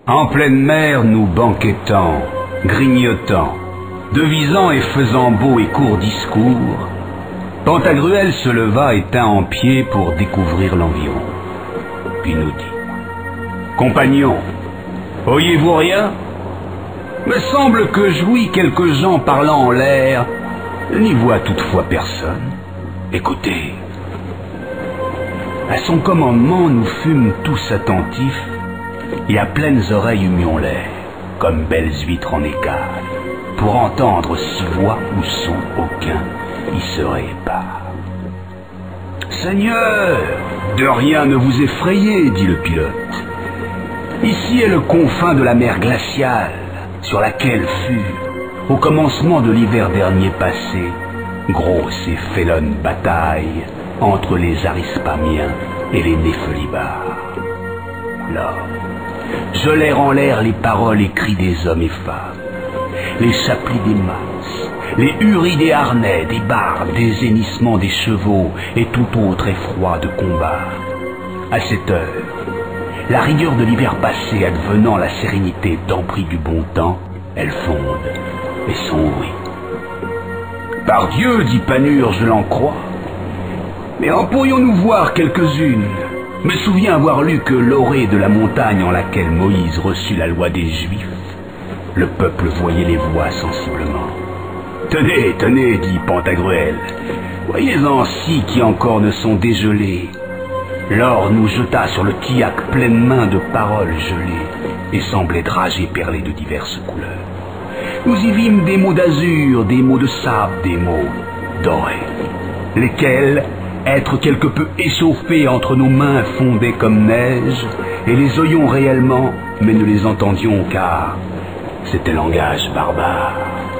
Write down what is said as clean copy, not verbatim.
En pleine mer, nous banquetant, grignotant, devisant et faisant beau et court discours, Pantagruel se leva et tint en pied pour découvrir l'environ. Puis nous dit: Compagnons, voyez-vous rien? Me semble que jouit quelques gens parlant en l'air, n'y voit toutefois personne. Écoutez. À son commandement, nous fûmes tous attentifs, et à pleines oreilles humions l'air, comme belles huîtres en écale, pour entendre si voix ou son aucun y serait épars. Seigneur, de rien ne vous effrayez, dit le pilote. Ici est le confin de la mer glaciale, sur laquelle fut, au commencement de l'hiver dernier passé, grosse et félonne bataille entre les Arispamiens et les Néphelibars. Là, gelèrent en l'air les paroles et cris des hommes et femmes, les chaplis des masses, les huris des harnais, des barbes, des hennissements des chevaux et tout autre effroi de combat. À cette heure, la rigueur de l'hiver passé advenant la sérénité d'empris du bon temps, elle fonde et sombrit. Par Dieu, dit Panurge, je l'en crois. Mais en pourrions-nous voir quelques-unes? Me souviens avoir lu que l'orée de la montagne en laquelle Moïse reçut la loi des Juifs, le peuple voyait les voix sensiblement. Tenez, tenez, dit Pantagruel, voyez-en ci qui encore ne sont dégelés. L'or nous jeta sur le tillac pleine main de paroles gelées et semblait dragées perlées de diverses couleurs. Nous y vîmes des mots d'azur, des mots de sable, des mots dorés, lesquels, être quelque peu échauffés entre nos mains, fondaient comme neige, et les oyions réellement, mais ne les entendions car c'était langage barbare.